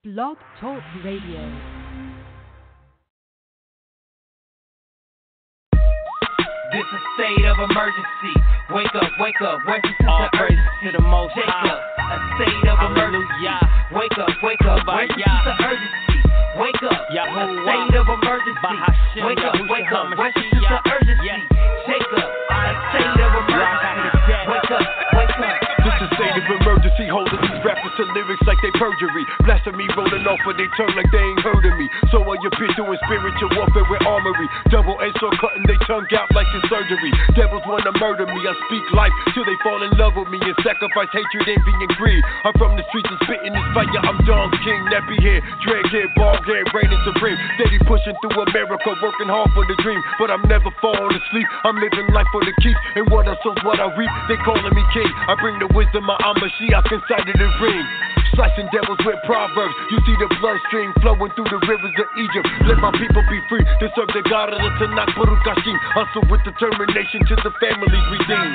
Blog Talk Radio. This is state of emergency. Wake up, where's the sense of urgency? To the most Jacob, high. a state of emergency. Wake up, where's the sense of urgency? Wake up, a state of emergency. Wake up, where's the sense of urgency? Jacob, a state of emergency. Wake up. This is state of emergency. Holding these rappers to lyrics like they perjury. Blasphemy rolling off of their tongue like they ain't heard of me. So are your bitch doing spiritual warfare with armory. Double-edged sword cutting they tongue out like it's surgery. Devils wanna murder me. I speak life till they fall in love with me and sacrifice hatred, envy, and greed. I'm from the streets and spitting this fire. I'm Don King, nappy hair, dread hair, bald hair, reigning supreme. Steady pushing through America, working hard for the dream. But I'm never falling asleep. I'm living life for the keeps. And what I sow, what I reap. They calling me king. I bring the wisdom of Mashiach inside of the ring. Slicing devils with proverbs. You see the bloodstream flowing through the rivers of Egypt. Let my people be free to serve the God of the Tanakh, Baruch Hashim. Hustle with determination till the families redeemed.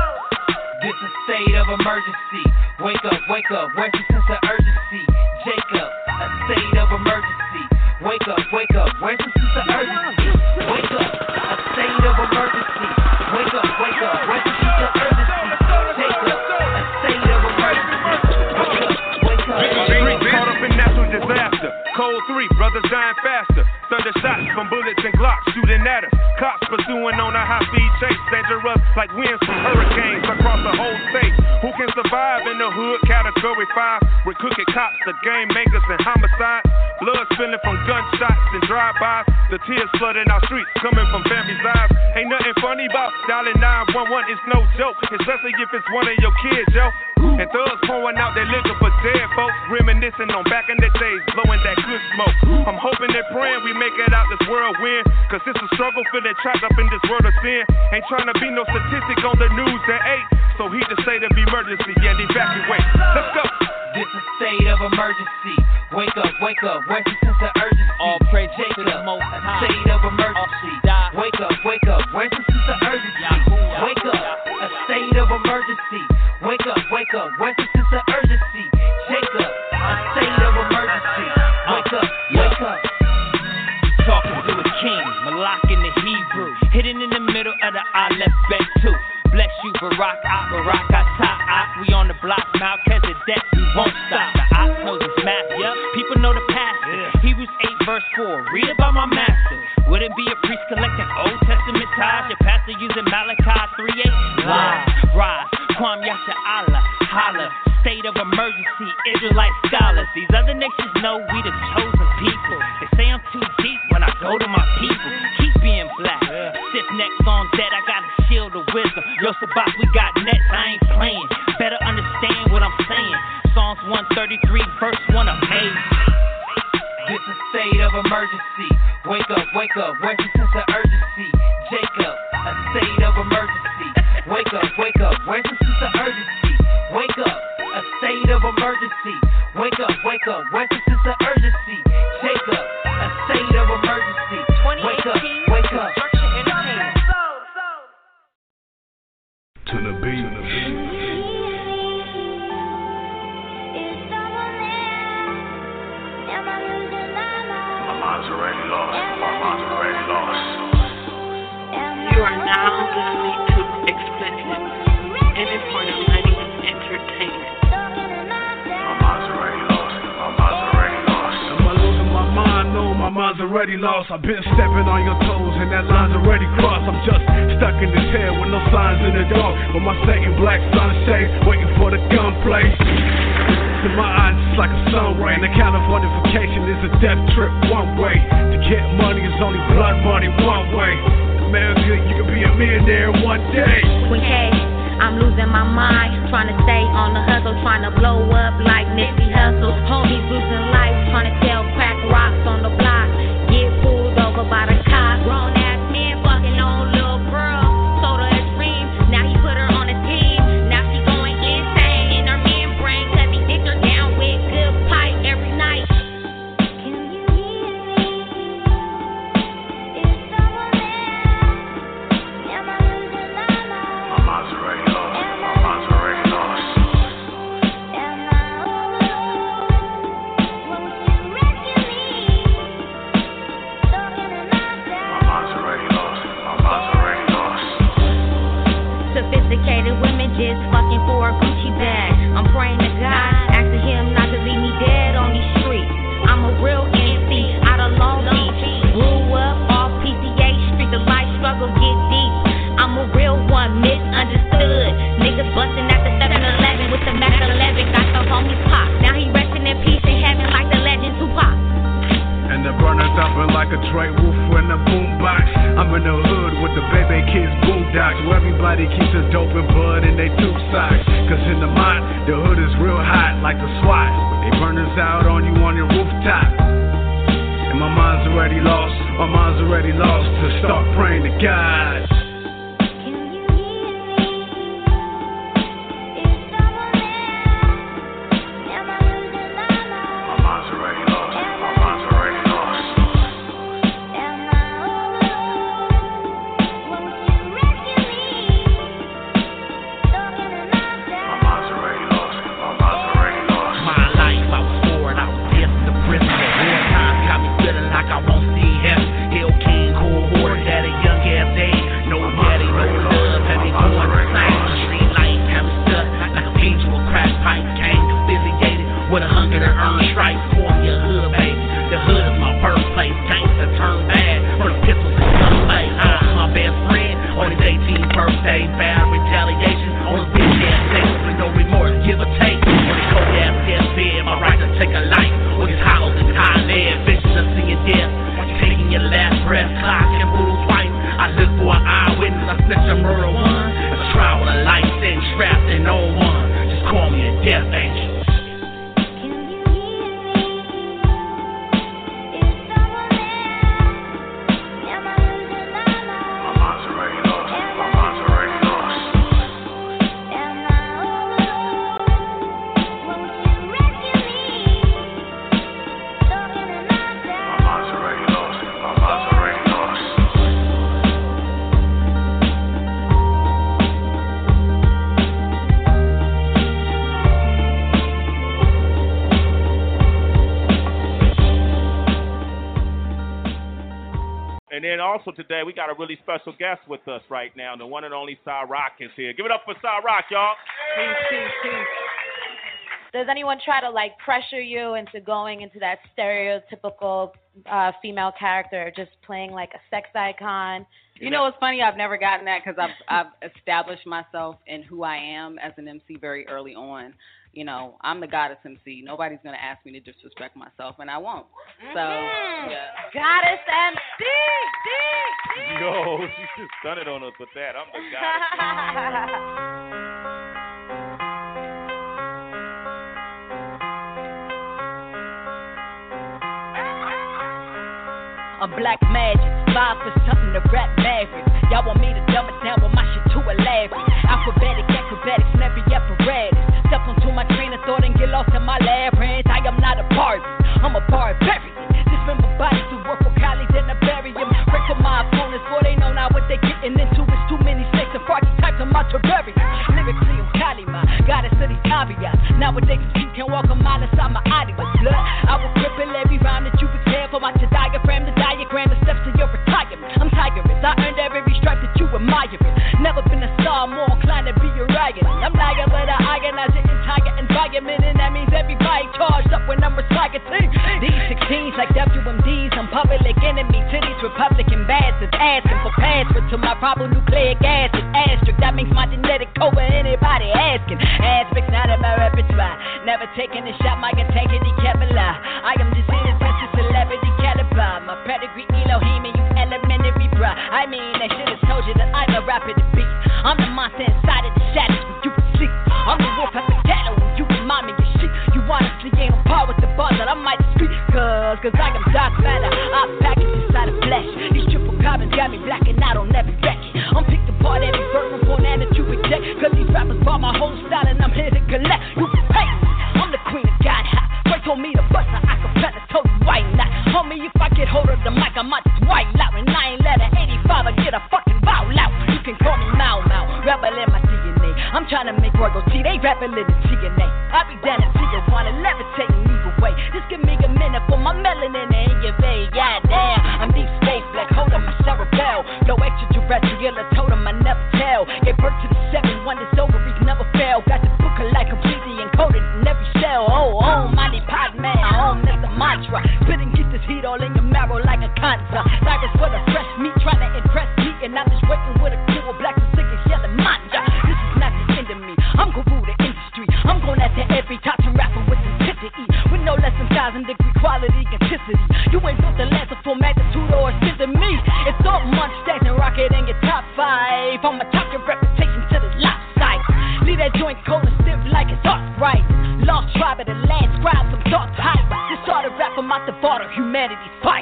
This is state of emergency. Wake up, where's the sense of urgency? Jacob, a state of emergency. Wake up, where's the sense of urgency? Wake up, a state of emergency. Wake up, where's the sense of urgency? Jacob, a state of emergency. Wake up. Streets caught up in natural disaster. Cold 3, brothers dying faster. Thunder shots from bullets and Glocks shooting at us. Cops pursuing on a high-speed chase. Dangerous like winds from hurricanes across the whole state. Who can survive in the hood? Category 5. With crooked cops, the game makers, and homicides. Blood spilling from gunshots and drive-bys. The tears flooding our streets, coming from families' eyes. Ain't nothing funny about dialing 911. It's no joke, especially if it's one of your kids, yo. And thugs pouring out their liquor for dead folks, reminiscing on back in the days, blowing that good smoke. I'm hoping and praying we make it out this whirlwind, cause it's a struggle feeling trapped up in this world of sin. Ain't trying to be no statistic on the news at 8, so heed the state of emergency and evacuate. Let's go. This is state of emergency. Wake up, where's the sense of urgency? All praise Jacob, to the most a high. state of emergency. Wake up, where's the sense of urgency? Wake up, a state of emergency. Wake up, where's the sense of urgency? Jacob, a state of emergency. Wake up. Talking to a king, Malak in the Hebrew, hidden in the middle of the Aleph Bet 2. Bless you, Barak Atah. We on the block, Melchizedek, we won't stop. The Ox knows his math, yeah. People know the pastor. Hebrews 8 verse 4. Read about my master. Wouldn't be a priest collecting Old Testament tithes. Your pastor using Malachi 3:8. Rise, Kwam Yasha Allah, holla. State of emergency, Israelite scholars. These other nations know we the chosen people. They say I'm too deep when I go to my people. Keep being black. Stiff necks on dead, I got a shield of wisdom. Yo, Sabak, we got nets, I ain't playing. Better understand what I'm saying. Psalms 133, verse 1, amazing. This is state of emergency. Wake up, where's the sense of urgency? Jacob, a state of emergency. Wake up, where's the sense of urgency? Wake up, a state of emergency. Wake up, where's the sense of urgency? Jacob, a state of emergency. Wake up. To the beat. You are now listening to Explicit, and it's for the money entertainment. Am I losing my mind? No, my mind's already lost. I've been stepping on your toes and that line's already crossed. I'm just stuck in this head with no signs in the dark. With my second black sunshade, waiting for the gunplay. To my eyes, it's like a sun ray. And the Californification is a death trip one way. To get money is only blood money one way. America, you can be a millionaire one day. When cash, I'm losing my mind. Trying to stay on the hustle, trying to blow up like Nipsey Hussle. Homies losing life, trying to sell crack rocks on the block. Get pulled over by the cops. Grown ass men fucking on little girl. Sold her a dream, now he put her on a team. Now she going insane in her man brain, cause he dicked her down with good pipe every night. Can you hear me? Is someone there? Am I losing my mind? My mind's already lost. Am I overloaded? keeps the dope and bud in they tube socks. Cause in the mott, the hood is real hot like the SWAT. They burners out on you on your rooftop. And my mind's already lost to start praying to God. Also today, we got a really special guest with us right now. The one and only Cyrock is here. Give it up for Cyrock, y'all. Peace. Does anyone try to like pressure you into going into that stereotypical female character, just playing like a sex icon? You know what's funny? I've never gotten that because I've established myself in who I am as an MC very early on. You know, I'm the goddess MC. Nobody's going to ask me to disrespect myself, and I won't. So, yeah. Goddess MC! Yo, she just done it on us with that. I'm the goddess I'm Black Magic, 5 for something to rap Maverick. Y'all want me to dumb it down with my shit too elaborate. Alphabetic, acrobatics, and every apparatus. Step onto my train of thought and get lost in my labyrinth. I am not a part, I'm a barbarian. Dismember bodies who work for colleagues and I bury them. Pray for my opponents, for they know not what they getting into. It's too many snakes and froggy types of my terrarium. Lyrically, I'm Kalima, goddess of these caveats. Nowadays, you can't walk a mile inside my audience. Blood, I will cripple every rhyme that you prepare for my diagram, the steps to your retirement. I'm tigerish, I earned every stripe that you admiring. Never been a star, more inclined to be a riot. I'm liar, but I organize the entire environment, and that means everybody charged up when I'm reciting. These 16s like WMDs, I'm public enemy to these Republican bastards, asking for password to my ribonucleic acid asterisk. That makes my genetic code anybody asking. Aspects not in my repertoire, never taking a shot, my integrity Kevlar. I am just in a celebrity caliber. My pedigree Elohim and you elementary bruh. I mean, I should have told you that I'm a rapper to beat. I'm the monster inside of the shadows when you can sleep. I'm the wolf at the ghetto when you remind me of shit. You honestly ain't on par with the bars that I might speak. Cause I am dark matter, I'm packaged inside of flesh. These triple carbons got me blacking out on every record. I'm picked apart every verse from Fournette that you reject. Cause these rappers bought my whole style and I'm here to collect. You can pay me, I'm the queen of God hop. First told me to bust an acapella, told you why not. Homie, if I get hold of the mic, I might just white out. And I ain't let an 85 or get a fucking vowel out. You can call me Mau Mau, rebel in my DNA. I'm trying to make royalty, they rebel in the TNA. I be down in Tijuana, levitating either way. Just give me a minute for my melanin in your vein. Yeah, damn, I'm deep space black, hold on my cerebell. No extraterrestrial, I told him I never tell. Gave birth to the 7 wonders, ovaries never fail. Got the book of life completely encoded in every cell. Oh, mighty pod man, that's the mantra. Spit and get this heat all in your marrow like a cancer. Cyrus for the fresh meat, trying to impress me. And I'm just waiting with a crew of black and singing yelling manja. This is not the end of me, I'm gon' rule the industry. I'm going after every top and rapper with intensity. With no less than 1,000-degree quality consistency. You ain't built the last of full magnitude or a to me. It's all months stacks and rocket in your top 5. I'ma top your reputation Joints cold and stiff like it's arthritis. Lost tribe of the land, scribe some dark heights. This sort of rap I'm out the border, humanity's fight.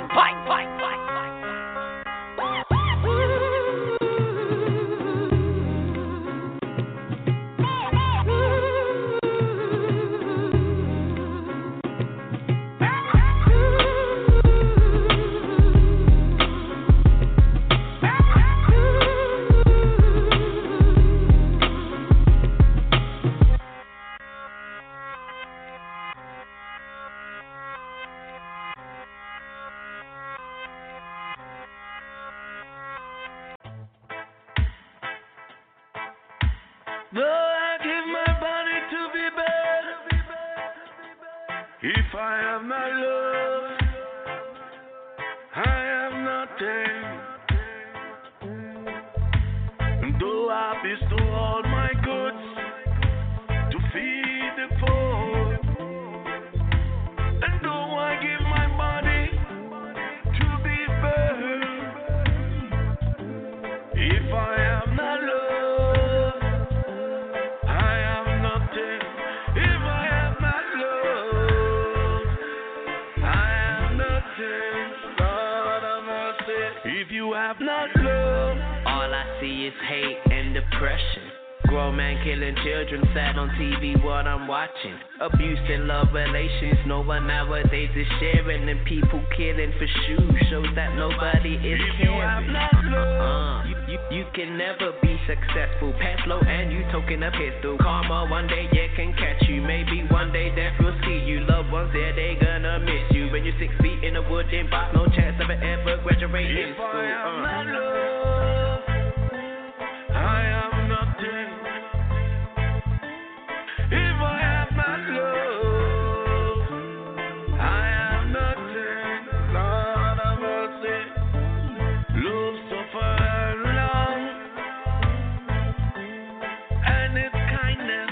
No, I give my body to be bad. If I have not love, I have nothing. Though I bestow all my goods to feed the poor, and though I give my body to be burned, if I have not love, have not love. All I see is hate and depression. Grown man killing children, sad on TV what I'm watching. Abuse and love relations, no one nowadays is sharing. And people killing for shoes shows that nobody is caring. You can never be successful. Pass low and you token a pistol. Karma one day yeah can catch you. Maybe one day death will see you. Loved ones there they gonna miss you. When you're 6 feet in a wooden box, no chance of ever graduating school. I have not love, I have nothing. If I have not love, I have nothing. Lord have mercy. Love suffer long, and its kindness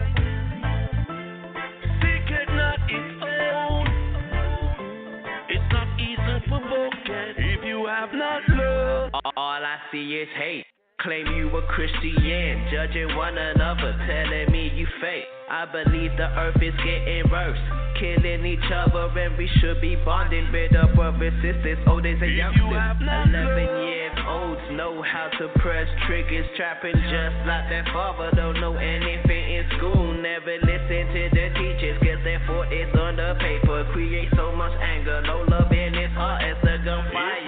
seeketh not its own. It's not easy for broken. If you have not love, all I see is hate. Claim you a Christian, judging one another, telling me you fake. I believe the earth is getting worse, killing each other, and we should be bonding with our brothers, sisters, old as a youngsters. 11-year-olds know how to press triggers, trapping just like their father. Don't know anything in school, never listen to the teachers, cause their fault is on the paper. Create so much anger, no love in his heart as the gunfire.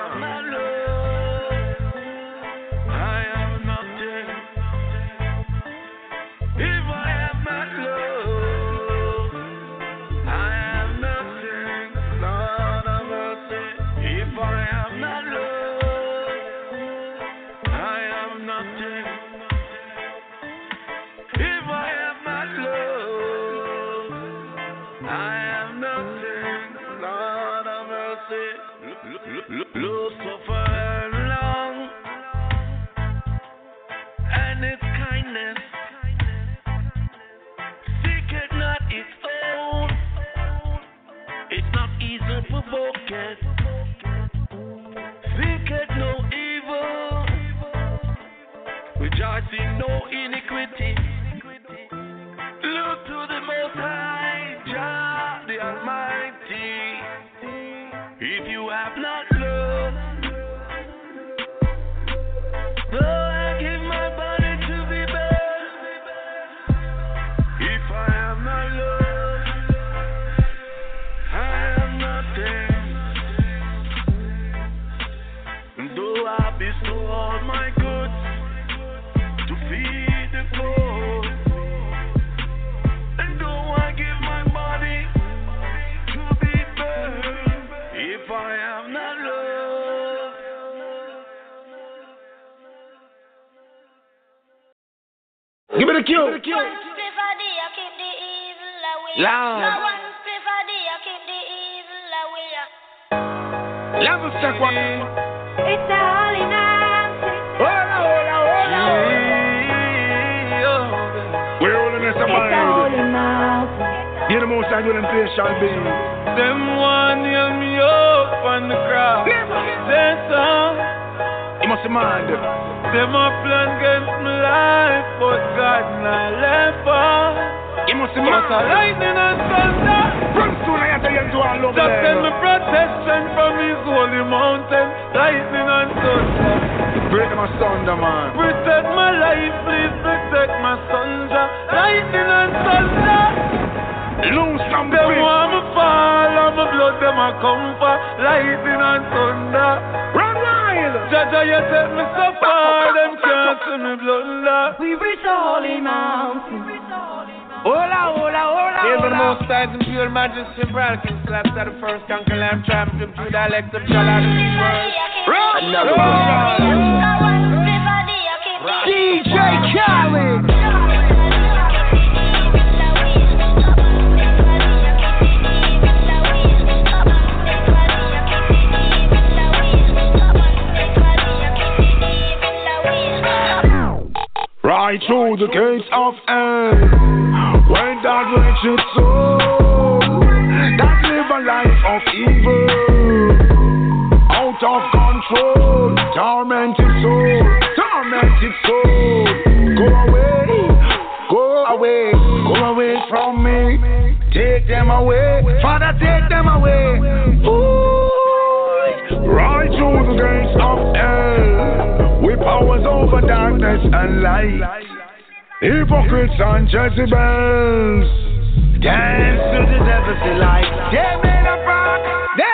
Love suffer long, and its kindness seeketh not its own. It's not easy for broken, thinketh no evil, rejoice in no iniquity. Look to the Most High, Jah the Almighty. If you have not love, no, I give my body to be burned. If I have not love, I have nothing. Though I bestow all my goods to feed the poor, and though I give my body to be burned, if I have not love. Give me the cue. Loud. Level check one. It's a holy night. Hola. We're rolling this up. You're the most I do them play shall be. Them one hear me up on the crowd. Say some. must mind them. Them a plan against my life, but God not left us. You must mind them. Lightning and thunder. From soon I have to get to our love. Just send me protection from His holy mountain. Lightning and thunder. Break them asunder, man. Protect my life, please protect my sons. Lightning and thunder. Lose some them want me fall, and my blood them a come for. Lightning and thunder. Run wild. Jaja, you take me so far, them can't see me blunder. We reach the holy mountain. Hola, hola, hola. Hail the most high and pure majesty, Brian King Slaps are the first conquer lamb champion through dialect of Jala. Another one. DJ Khaled. Right through the gates of hell, when that wretched soul that live a life of evil, out of control, tormented soul, go away, go away, go away from me, take them away, Father, take them away. Ooh, right through the gates of hell, with powers over darkness and light, hypocrites and Jezebels, dance to the devil's delight. They made a pact,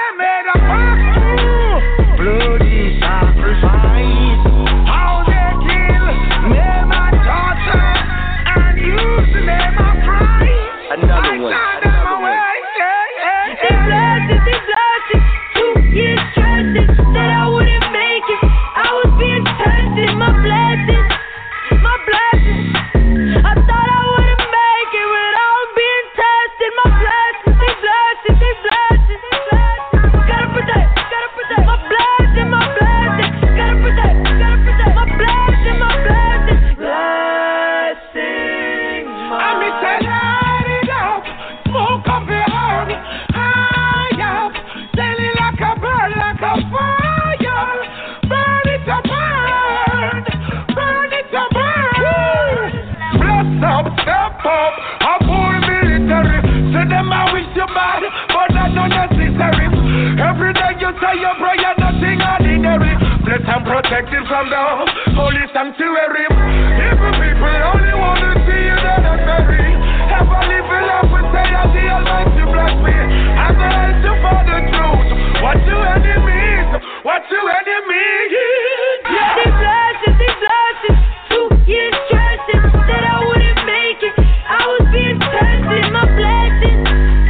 bloody sacrifice. How they kill, name and torture, and use the name of Christ. Another one. Them away. They blasted, 2 years stressing, said I wouldn't make it. I was being tested, my blessings. I thought I wouldn't make it without being tested. My blessings, they blessings. Gotta protect my blessing, gotta protect my blessing, blessing. I'm light it up, smoke up the herb, high up, sailing like a bird, like a fire, burn it to burn. Step up, I'm for military. Say them I wish you bad, but that's not necessary. Every day you say your prayer, nothing ordinary. Blessed and protected from the holy sanctuary. Even people only want to see you, they're not very. Ever live a life and say that the Almighty bless me. I'm the answer for the truth. What you enemies? Yeah. They blessed, 2 years stressing, said I wouldn't make it. I was being tested, my blessings.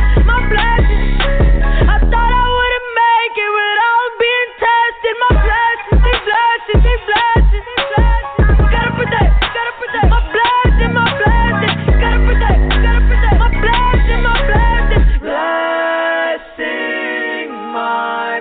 I thought I wouldn't make it without being tested. My blessings, they blessings. Gotta protect my blessing. Gotta protect my blessing. Blessing my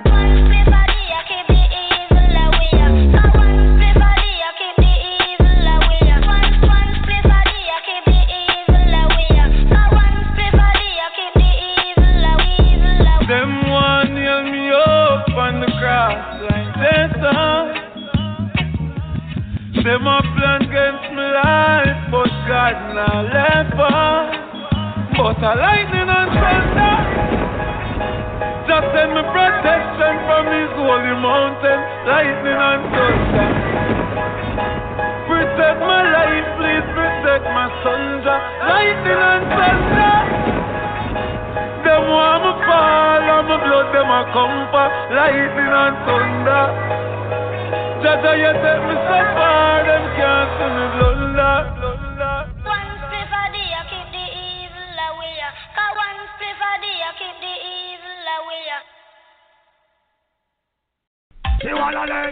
them a plan against my life, but God not left us. But a lightning and thunder, just send me protection from His holy mountain. Lightning and thunder, protect my life, please protect my sons. Lightning and thunder, them want me fall, and my blood them a come for. Lightning and thunder. Jaja, you take me so far, them can't see me blunder. One spliff a day, I keep the evil away. One spliff a day, I keep the evil away. She wanna learn.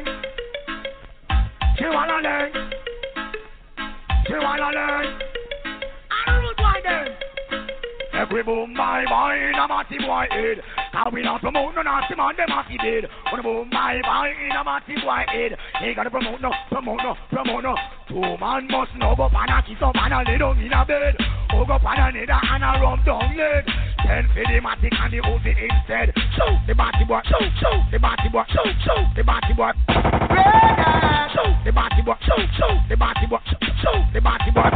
I don't know why then. Every boom, bye, in a matty boy head. Cause we not promote no nasty man, them matty dead. When a boom, bye, in a matty boy head. He gotta promote no. 2 man must know, go pan a kiss up and a lay down in a bed. Or go pan a nether and a rub down leg. Then for the matic and the Uzi instead. Shoot the batty boy, shoot the batty boy. Brother, the body boy, the body boy, the body boy.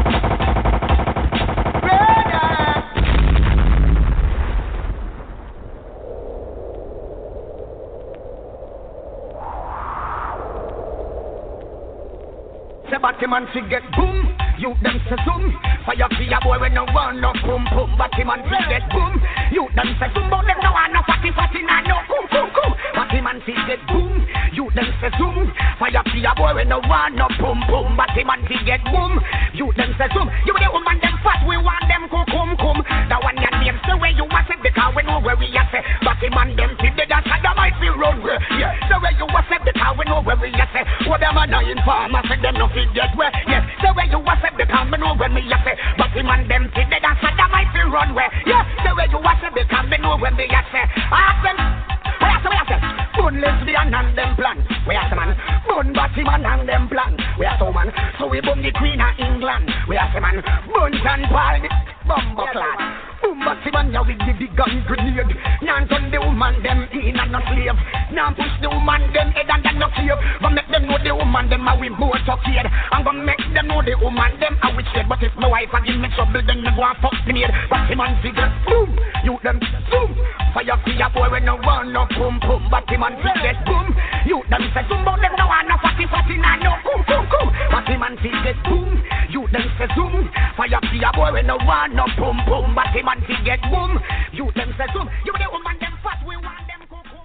The Batman fi get boom, you them say zoom. Fire fi a boy when no one no boom boom. Batman fi get boom, you them say zoom. But them no one no fatty nah no boom boom boom. Batman fi get boom, you them say zoom. Fire fi a boy when no one no boom boom. Batman fi get boom, you them say zoom. You the woman them fat, we want them come. The one your name say where you was it because we know where we are say. Batman them fi dead and sad might be run where. Yeah, the way you was it because we know where we are say. What them a no inform, I say them no fi get where. Yes, the way you was it because we know where we are say. Batman them fi dead and sad might be run where. Yeah, the way you was it because we know where we are say. Ask them. Where you say? Bun lesbian and them plan. Where you say man? Bun Batman and them plan. Where you say man? So we bun the Queen of England. Where you say man? Bun and Paul the Bumbo clad. Boom Batman ya with the big gun grenade. Nan turn the woman them in and no slave. Nan push the woman them head and then no cave. But make them know the woman them a we both succeed. I'm gonna make them know the woman them a witch dead. But if my wife a give me trouble then me go and fuck the maid. Batman figure boom, you them boom. Fire fi a boy when no one no boom boom. Batman figure boom, you them say boom. But them no one no fatty nah no boom boom boom. Batman figure boom, you them say zoom. Fire fi a boy when no one no boom boom. Batman fi get boom, you them say zoom. You the woman them fat, we want them go boom.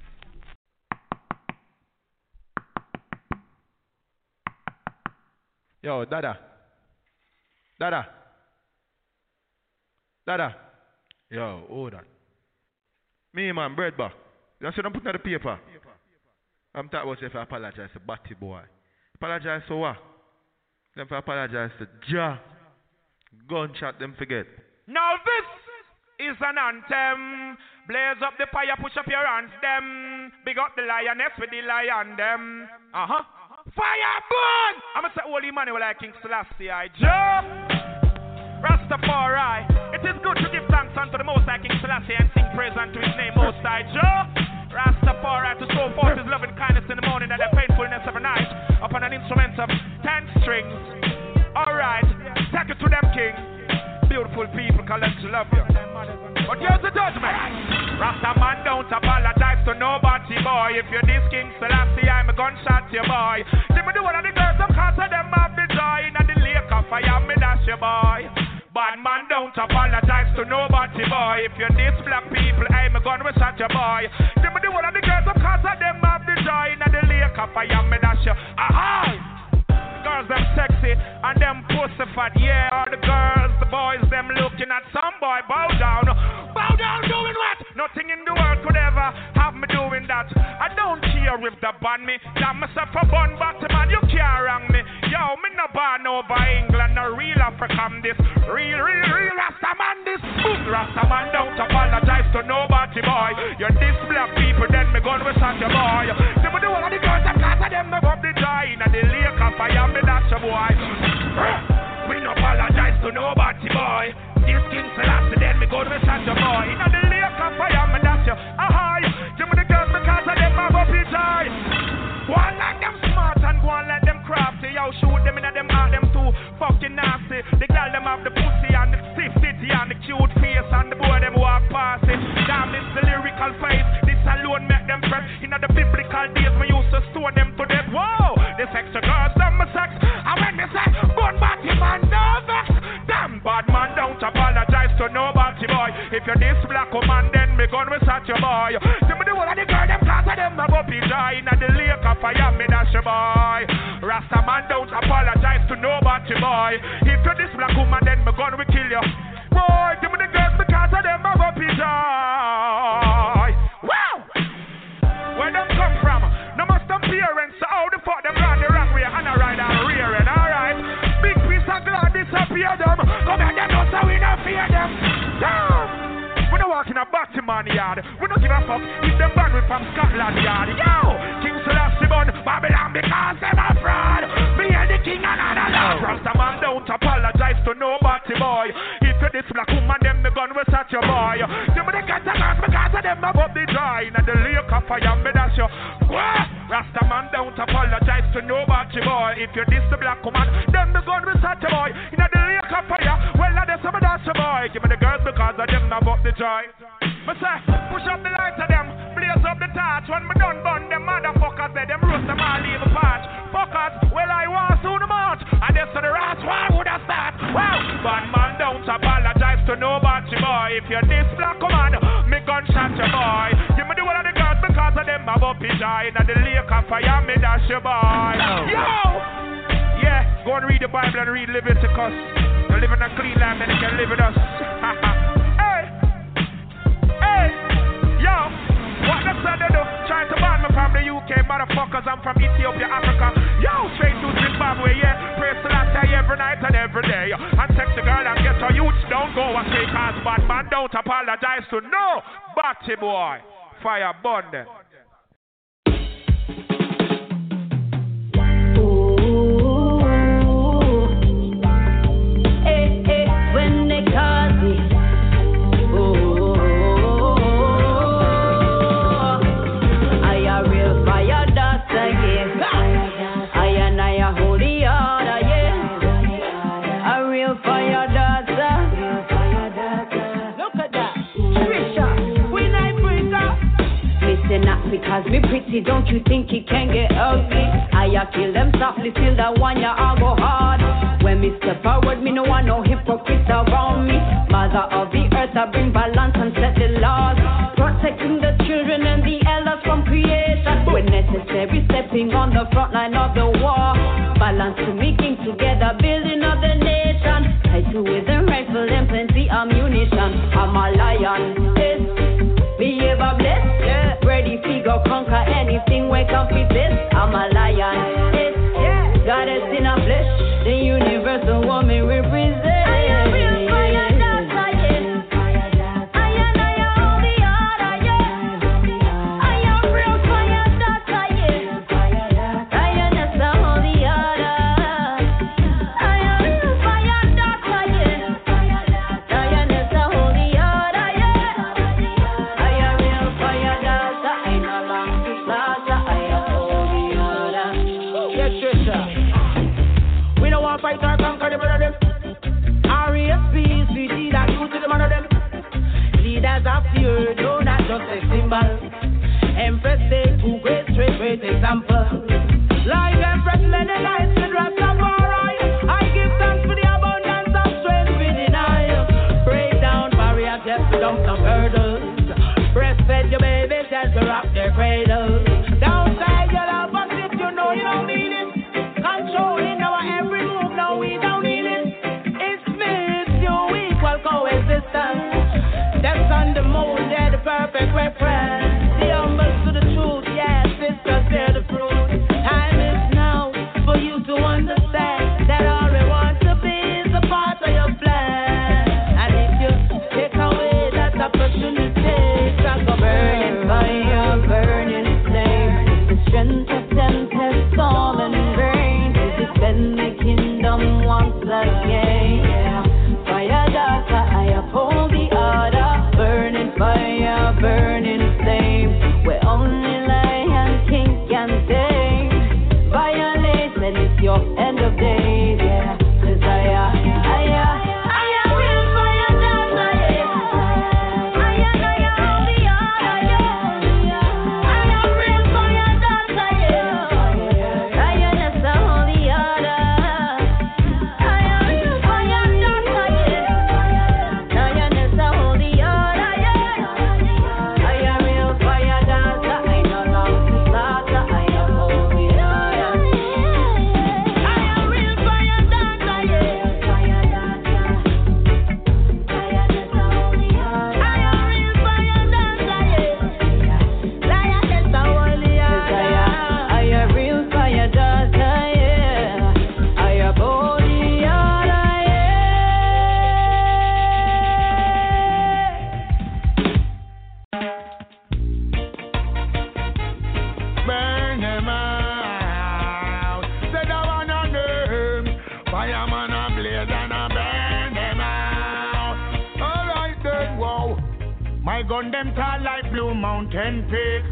Yo, Dada. Yo, hold on. Me, man, bread bar. You see them putting on the paper. I'm talking about if I apologize to Batty boy. Apologize to what? Them for apologize to Ja. Gunshot them forget. Now this is an anthem. Blaze up the fire, push up your hands, them. Big up the lioness with the lion, them. Fire burn! I'ma say holy man like King Selassie, Joe. Rastafari. It is good to give thanks unto the Most High King Selassie and sing praise unto his name, Most High Joe. Rastafari to show forth his loving kindness in the morning and the faithfulness of the night upon an instrument of 10 strings. Alright, take it to them, King. Beautiful people, collect to love you. But here's the judgment. Rasta man don't apologize to nobody, boy. If you're this King Selassie, I'm a gunshot to you, boy. See me do one of the girls, some cause of them have the joy. In the lake of fire, me dash you, boy. Bad man don't apologize to nobody, boy. If you're this black people, I'm a gun, we shot you, boy. See me do one of the girls, some cause of them have the joy. In the lake of fire, me dash you. Aha! Girls them sexy and them pussified, yeah. All the girls, the boys, them looking at some boy. Bow down doing what? Nothing in the world could ever have me doing that. I don't care if they ban me. Damn myself a bun Batman, you can't wrong me. Yo, me no born over England, no real African this. Real Rastaman this. Rastaman don't apologize to nobody, boy. You're this black people, then me gun with such a boy. See me do all of the girls that cause of them me up the joy. In the lake of fire, me that's a boy. We no apologize to nobody, boy. This King Selassie, then me gun with such a boy. In the lake of fire, me that's you. Aha, give me the girls because of them have up the joy. Go on like them smart and go on like them crafty. Yo, shoot them in them heart, them too fucking nasty. The girl them have the pussy and the stiff titty and the cute face and the boy them walk past it. Damn, it's the lyrical face. This alone make them prep. In the biblical days, we used to stone them to death. Whoa, the sexy girls, them my sex. And when they say, gun batty man, no vex. Damn, bad man, don't apologize to nobody, boy. If you're this black woman, then me gun with such a boy. See me the one of the girl, them cause of them have up the joy. In the lake of fire, me dash a boy. Rasta man, don't apologize to nobody, boy. If you're this black woman, then me gun will kill you. Boy, give me the girls because of them have up the joy. Wow! Where them come from? No must them parents, so how the fuck them run the wrong way and a ride and rearing, alright? Big piece of glass disappear them. Come here, them know so we don't fear them. Damn! We don't walk in a Batman yard. We don't give a fuck if them band with from Scotland yard. Yo! King Selassie bun Babylon because them a fraud. Me and the king and another lord. Rastaman don't apologize to nobody, boy. If you're this black woman, then me gun will such your boy. You me the get a gun because of them above the joy. And the lake of fire, me dash you. What? Rasta man don't apologize to nobody boy. If you diss the black woman, then the gun will start your boy. In the lake of fire, well I there's some of that boy. Give me the girls because I them not about the joy. But say, push up the lights of them, blaze up the torch. When me done burn them motherfuckers, they them roast them all leave a patch. Fuckers, well I want soon the march. And this to the rats, why would I start? Wow, bad man don't apologize to nobody boy. If you diss black woman, me gunshot your boy. Give me the one of the girls because of them have up his eye. In the lake of fire, me dash your boy. Yo! Yeah, go and read the Bible and read Leviticus. You live in a clean land and you can live with us. Hey, yo, what the son they do? Trying to ban me from the UK, motherfuckers. I'm from Ethiopia, Africa. Yo, straight to Zimbabwe, yeah. Pray to that day every night and every day. And text the girl and get her youths. Don't go astray, cause bad man don't apologize to no batty boy. Fire burn them. When they call me, I a real fire dust again. I a holy order, yeah. A real fire dust. Look at that, Trisha, when I bring up. Listen up because me pretty, don't you think it can get ugly? I a kill them softly, still that one ya I go hard. When me step forward, me no want no hypocrites around me. Mother of the earth, I bring balance and set the laws. Protecting the children and the elders from creation. When necessary, stepping on the front line of the war. Balance to making together, building of the nation. Tied to with a rifle and plenty ammunition. I'm a lion, yes. Be ever blessed, yeah. Ready to go conquer anything, wake up with this. I'm a lion, yes. Goddess in a flesh, the universal woman represent. I am real fire, that's I am. I am holy order, yeah. I am real fire, that's I am. I am that's the holy order. I am real fire, that's I am. I am that's the holy order, yeah. I am real fire, that's I am. I am holy order. Yes, Trisha. We don't want to fight or conquer the brother them. R.E.S.P. lead and you to the man of them. Leaders of the earth, no, not just a symbol. Empress take two great example. Like Empress many lights with Rastafari. I give thanks for the abundance of strength within I. Break down barriers, yes, dump some hurdles. Breastfed your babies as they rock their cradles. Downside your love, but if you know you don't need it. Controlling our every move, no, we don't need it. It makes you equal coexistence. That's on the mold, they're the perfect reference. The humble to the truth, yes, sisters, they're the fruit. Time is now for you to understand that all we want to be is a part of your plan. And if you take away that opportunity, it's like a burning fire, burning flame. The strength of them has storm and rain. Defend the kingdom once again. Yeah. Fire data, I uphold the order. Burning fire, burning flame. Where only lion king can tame. Violate, and it's your end of days. Yeah. 'Cause I am real fire data. I am the order. Yeah. I am real fire data. Yeah. I am that's the holy order. I am real fire data. Yeah. I am that's the holy order. Yeah. I am real fire data. I know long to slaughter. I am holy order. I am real fire data. Yeah. Fire data. I am that's the holy order. I am real fire data. Yeah. Lion that's the holy order. I am real fire data. Yeah. I am holy order. Burn them out. Say the one on them. Fireman a blaze and a burn them out. Alright then, wow. My gun them tall like Blue Mountain Peak.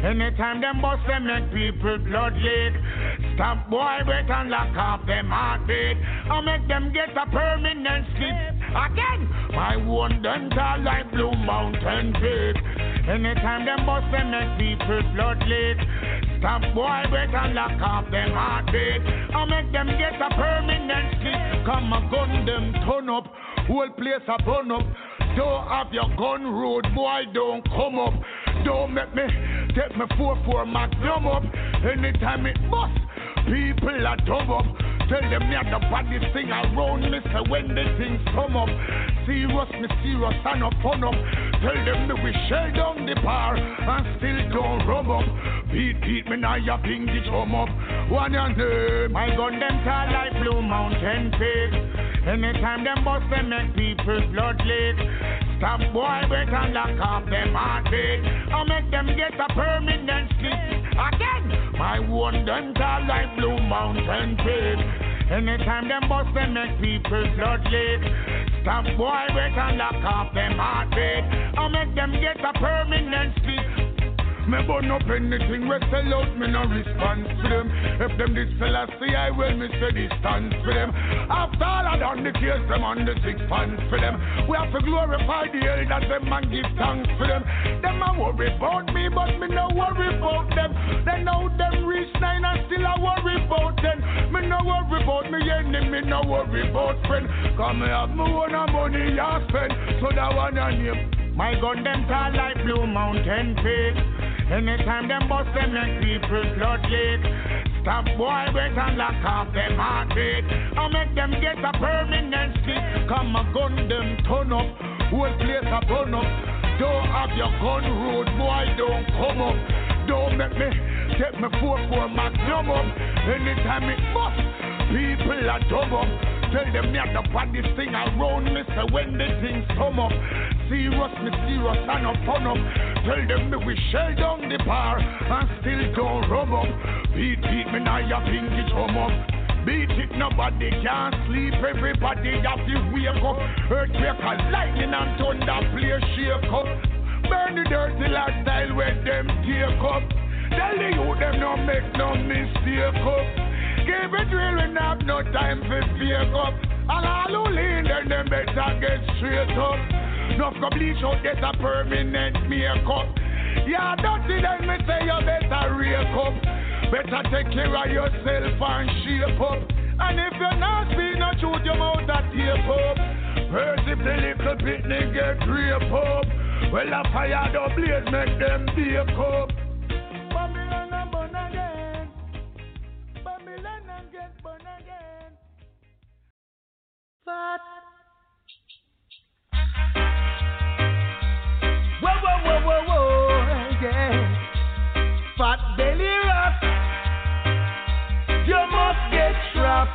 Anytime them bust them make people blood leak. Stop boy wait and lock off them heartbeat. I make them get a permanent sleep. Again, my one dental like Blue Mountain Peak. Anytime them bust them make people blood leak. Stop boy wait and lock off them heartbeat. I make them get a permanent sleep. Come a gun them turn up. Whole place a burn up. Don't have your gun road, boy, don't come up. Don't make me take me 4-4 Magnum up. Anytime it bust, people are dumb up. Tell them me the baddest thing around me, so when the things come up, serious, me serious, and no fun up. Tell them me we shell down the bar and still don't rub up. Beat me now, you pinky drum up. One your name, my gun them tall like Blue Mountain Peak. Anytime them bust, them make people's blood leak. Stop boy, wait and lock off them heartbeat. I make them get a permanent sleep. Again, my one them tall like Blue Mountain Peak. Anytime them bust, them make people's blood leak. Stop boy, wait and lock off them heartbeat. I make them get a permanent sleep. Me burn up anything we sell out, me no response to them. If them this fella see I will, me say distance for them. After all I done the case, them on the 6 pants for them. We have to glorify the elders, them and give thanks for them. Them a worry about me, but me no worry about them. They know them reach 9 and still I worry about them. Me no worry about me enemy, no worry about friend. Come me have me own money I spend, so that one I name. My gun them tall like Blue Mountain Peak. Anytime them bust them make people's blood leak. Stop boy wait and lock off them heartbeat. I make them get a permanent sleep. Come a gun them turn up. Whole place a burn up. Don't have your gun road, boy, don't come up. Don't make me take me 4-4 Magnum up. Anytime it bust, people are dumb up. Tell them me the baddest thing around me, so when the things come up, serious, me serious, and no fun up. Tell them me we shell down the bar and still don't rub up. Beat me now, your pinky drum up. Beat it, nobody can sleep, everybody have to wake up. Earthquake and lightning and thunder play shake up. Burn the dirty lifestyle where them take up. Tell the youth them no make no mistake up. Give it real and have no time for fake up. And all who lean them better get straight up. No go bleach out, get a permanent makeup. Yeah, dirty then me say you better rake up. Better take care of yourself and shape up. And if you're not speaking, not shoot your mouth and tape up. First if the little picnic get rape up, well a fire the blaze make them bake up. Babylon and burn again. Babylon and get burn again. Fat. Whoa, yeah. Fat belly rat. You must get trapped.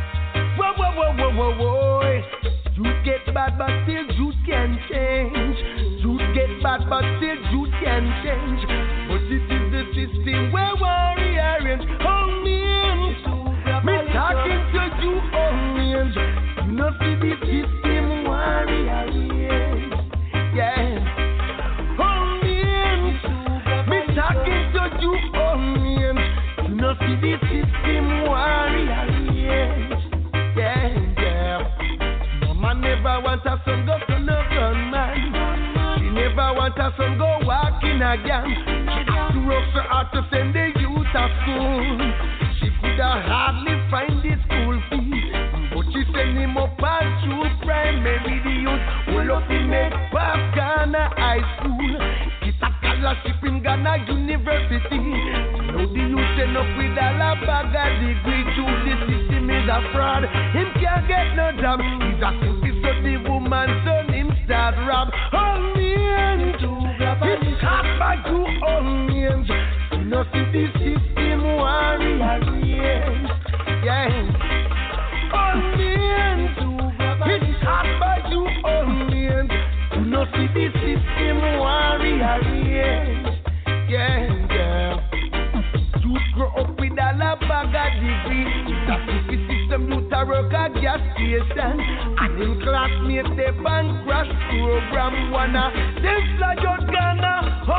Whoa. Youth get bad, but still youth can change. Youth get bad, but still youth can change. But it is the system where warriors own me. Me talking to you, orange. You know see the system warriors. Yeah. Own me talking to you, orange. You know see the system warriors. Yeah. Mama never want her son go to no gunman. She never want her son go walking again. She has to work so hard to send the youth to school. She could have hardly find the school fees, but she send him up and through primary. The youth will up in make past Ghana High School. Get a scholarship in Ghana University. Now the youth end up with a la bag of degree. Through the system is a fraud. Him can't get no job. He's a simple so the woman son him start rob. Onions, it's hot by two onions. You know see the system warriors. Yeah. Onions, it's hot by two onions. You know see the system warriors. Yeah. You grow up with a la bag of degree. That's the system you to work at gas station. And in classmates they bank crash program. Wanna them fly out Ghana, Uncle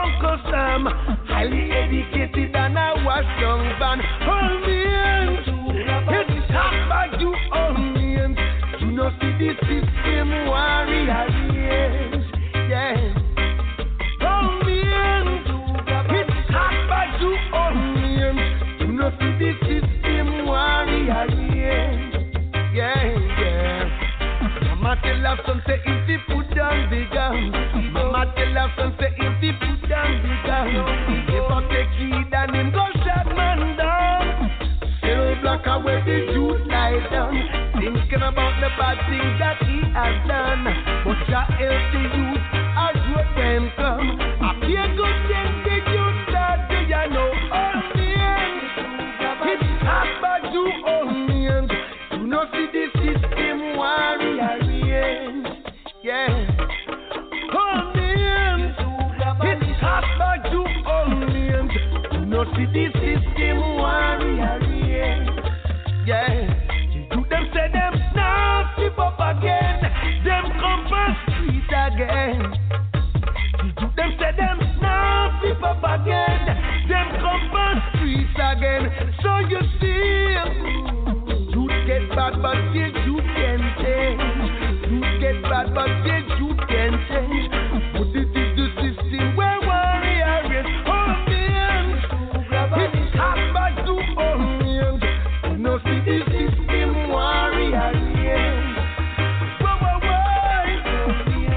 handsome, highly educated, and I was young man. Hold me hands, it's hard but you hold me hands. You know see the system warrior, yes, yeah. Hold me hands, it's hard but you hold me hands. You know see the system warrior, yes, yeah. Mama tell her son say if he put down the gun. Mama tell her son say if he put down the gun. Never take heed and him go shot man down. Still block away the youth lie down. Thinking about the bad things that he has done. But Jah help the youth as what them come. I be a good thing the youth that do ya know. Hold me hands. It's hard but you hold me hands. You know see the system warrior. Yeah, hold me hands. It's hot but you hold me hands. You know see the system warrior. Yeah, you them say them now keep up again. Them come for street again. You them say them now keep up again. Them come for streets again. So you see, you get bad but still you can change. Get bad, but yet you can change. But it is the system where warrior is. Hold me hands. It's hard, but you hold me hands. You know, see the system warrior is. Whoa, whoa, whoa.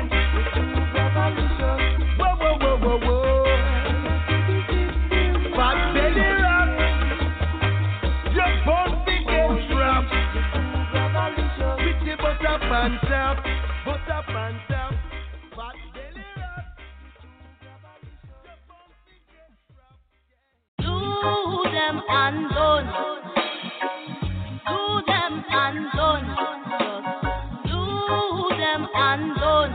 Whoa, whoa, whoa, whoa, whoa. Fat belly rock. Your bone big and drop. With the butter pan top. Undone. Do them undone. Do them undone.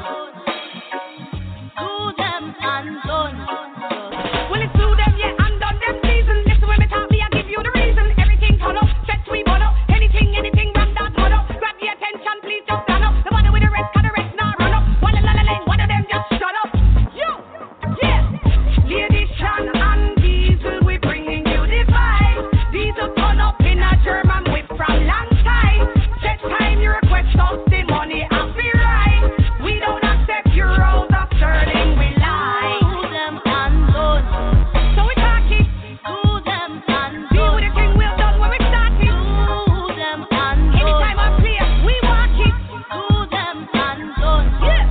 Do them undone. Well, it's do them, yeah, undone them season. Listen when me talk, me I give you the reason. Everything turn up, set we burn up. Anything, ram that turn up. Grab the attention, please just stand up. The one with the rest, 'cause the rest not run up. One of them just shut up. Yo, yeah. Ladies, Sean and Diesel, we bringing you the vibe. Diesel turn up in a German whip from long time. Set time you request us the money and be right. We don't accept euros of sterling, we lie. Do them undone. So we talk it. Do them undone. Deal with the thing we've done when we started. Do them undone. Anytime I play, we walk it. Do them undone.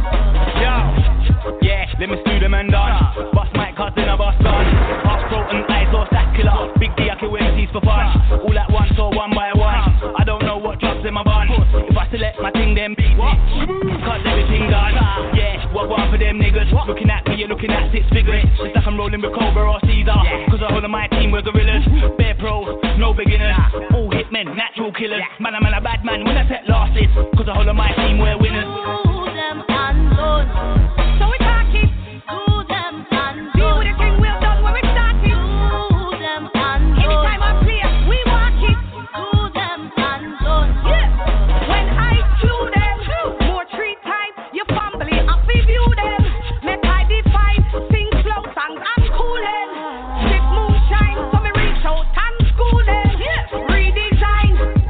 Yeah. Yeah, let me stew them and done. Bust my cousin, a bust gun. Half throat and eyes all stack killer. Big D, I kill MCs for fun. All at once or one by one. I don't know what drops in my bun. If I select my thing, then beat it. Cause everything done. Yeah, what one for them niggas? Looking at me, you're looking at six figures. It's like I'm rolling with Cobra or Caesar. Cause the whole of my team were gorillas. Bare pros, no beginners. All hitmen, natural killers. Man, I'm a bad man when I set losses. Cause the whole of my team were winners. Do them undone. So we talk it. Do them undone. Deal with the thing we've done when we started. Do them undone. Anytime I play, we walk it. Do them undone. Yeah. When I chew them, more tree type, your family, I view them. Make I define, sing slow songs, I'm coolin'. Sip moonshine, so me reach out and school them. Redesign.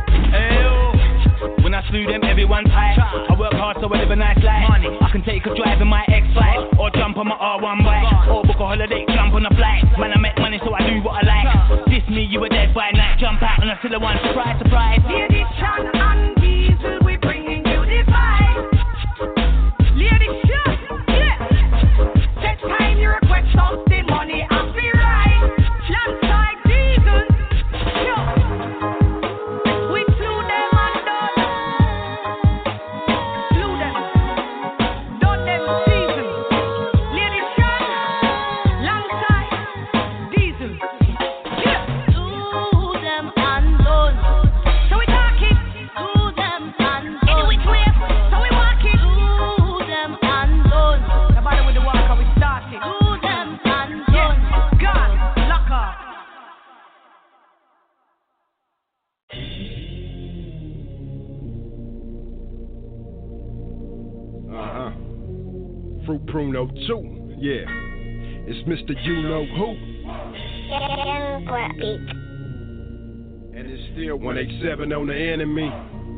Ayo. When I slew them, everyone's hype. I work hard so I live a nice life. I can take a drive in my X5 or jump on my R1 bike or book a holiday, jump on a flight. Man, I make money so I do what I like. Diss me, you were dead by night. Jump out and I still the one. Surprise, surprise. Ladies, Sean and Diesel, we bringing you the vibe. Ladies, Sean, yeah. Set time you request us the money and be right. Landside Diesel, yo. We slew them and done. Slew them. Done them season. Ladies, Sean, Landside Diesel, yeah. Do them undone. So we talk it. Do them undone. Anyway, clear. So we walk it. Do them undone. Nobody with the walker, we started. Do them undone. Yeah, God, lock up. Fruit Pruno 2, yeah. It's Mr. You Know Who. And it's still 187 on the enemy.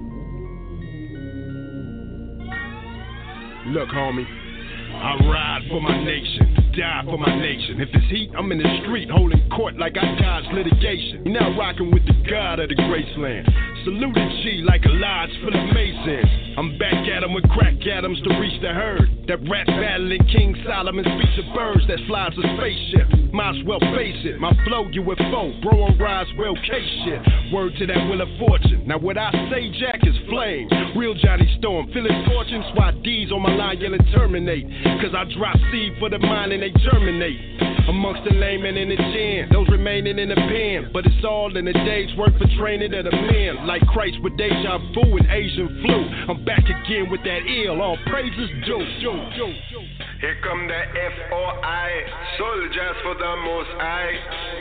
Look, homie, I ride for my nation, die for my nation. If it's heat, I'm in the street holding court like I dodged litigation. You're now rocking with the God of the Graceland. Saluted G like a lodge full of masons. I'm back at 'em with crack atoms to reach the herd. That rap battling King Solomon speaks of birds that flies a spaceship. Might as well face it, my flow UFO, bro on Roswell K shit. Word to that Wheel of Fortune. Now what I say, Jack, is flame. Real Johnny Storm, feeling fortune, why D's on my line yelling terminate. Cause I drop seed for the mind and they germinate. Amongst the laymen in the gin, those remaining in the pen. But it's all in a day's work for training of the men. Like Christ with deja vu and Asian flu. I'm back again with that ill, all praises due. Here come the FOI, soldiers for the Most High.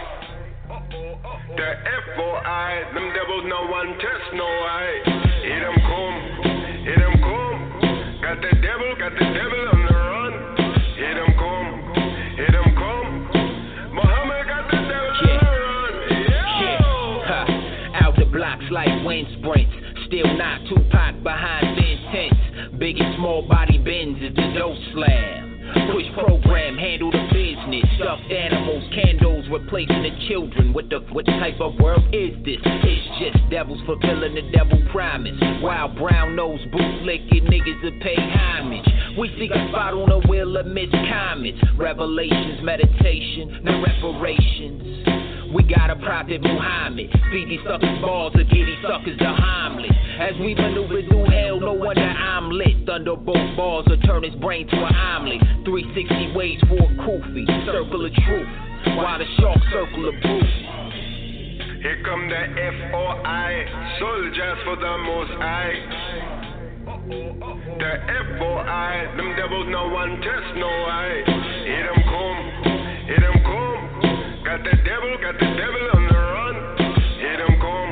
The FOI, them devils no one test, no I. Hear them come. Got the devil on the run. Hear them come. Muhammad got the devil on the run. Out the blocks like wind sprints. Still not Tupac behind thin tents. Big and small body bends is the dope slam. Push program, handle the business. Stuffed animals, candles, replacing the children. What type of world is this? It's just devils fulfilling the devil promise. Wild brown nose, bootlicking niggas that pay homage. We seek a spot on the wheel amidst comets. Revelations, meditation, no reparations. We got a prophet Muhammad. Feed these suckers balls or get these suckers to Hamlet. As we maneuver through hell, no wonder I'm lit. Thunderbolt balls will turn his brain to an omelet. 360 ways for a kufi. Circle of truth, while the shark circle of proof. Here come the FOI, soldiers for the Most High. The FOI, them devils no one test, no I. Hear them come. Got the devil on the run. Hear them come.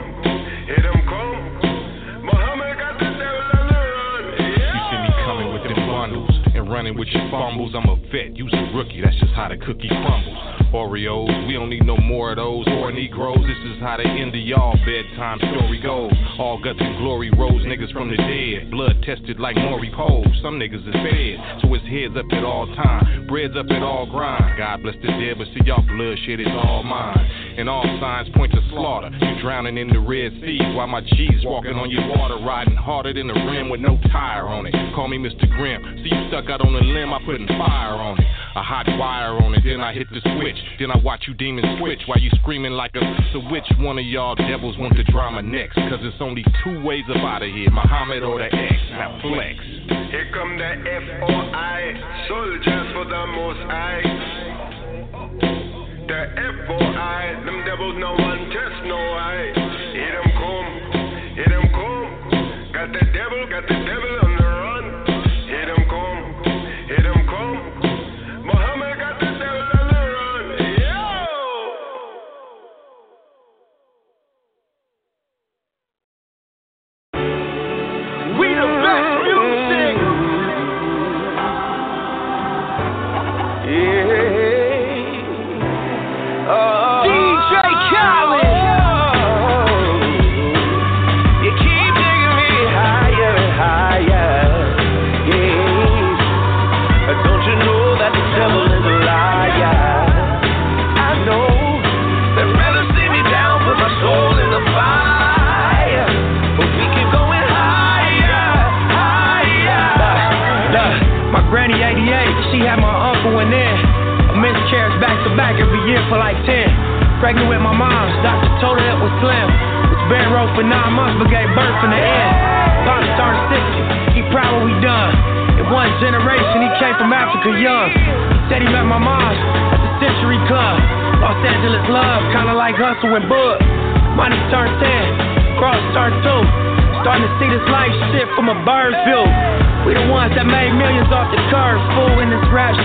Muhammad got the devil on the run. You see me coming with them bundles and running with your fumbles. I'm a vet, you's a rookie, that's just how the cookie crumbles. Oreos, we don't need no more of those. Or Negroes, this is how the end of y'all bedtime story goes. All guts and glory rose niggas from the dead. Blood tested like Maury Pole. Some niggas is fed, so it's heads up at all time. Breads up at all grind. God bless the dead, but see y'all bloodshed is all mine. And all signs point to slaughter. You drowning in the Red Sea while my G's walking on your water, riding harder than the rim with no tire on it. Call me Mr. Grim. See you stuck out on a limb, I putting fire on it. A hot wire on it, then I hit the switch. Then I watch you demons switch while you screaming like a. So which one of y'all devils want the drama next? Cause it's only two ways up out of here, Muhammad or the X. Now flex. Here come the FOI, soldiers for the Most High. The FOI, them devils no one test, no I. Hear them come. Got the devil on the run. Hear them come. Muhammad got the devil on the run. We the best music. DJ Khaled. You keep digging me higher and higher. Yeah. Don't you know that the devil is a liar? I know they'd rather see me down, put my soul in the fire. But we keep going higher. My granny 88, she had my uncle in there. A miscarriage back to back every year for like 10. Pregnant with my mom, doctor told her it was slim. Was bed row for 9 months, but gave birth in the end. Pops turned 60, he proud what we done. In one generation, he came from Africa young. Said he met my mom at the Century Club. Los Angeles love, kinda like Hustle and Bud. Money turned 10, cross turned 2. Starting to see this life shit from a bird's view. We the ones that made millions off the curve, fool in this rap.